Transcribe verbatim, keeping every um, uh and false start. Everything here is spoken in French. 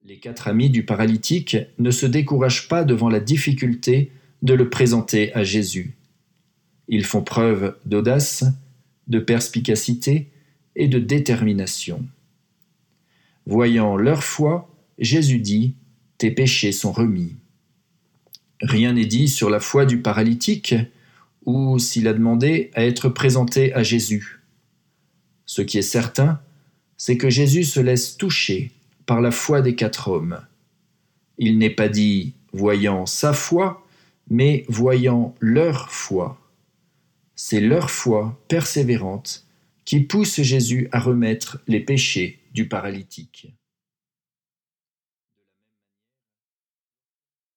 Les quatre amis du paralytique ne se découragent pas devant la difficulté de le présenter à Jésus. Ils font preuve d'audace, de perspicacité et de détermination. Voyant leur foi, Jésus dit « Tes péchés sont remis ». Rien n'est dit sur la foi du paralytique ou s'il a demandé à être présenté à Jésus. Ce qui est certain, c'est que Jésus se laisse toucher par la foi des quatre hommes. Il n'est pas dit « voyant sa foi », mais « voyant leur foi ». C'est leur foi persévérante qui pousse Jésus à remettre les péchés du paralytique.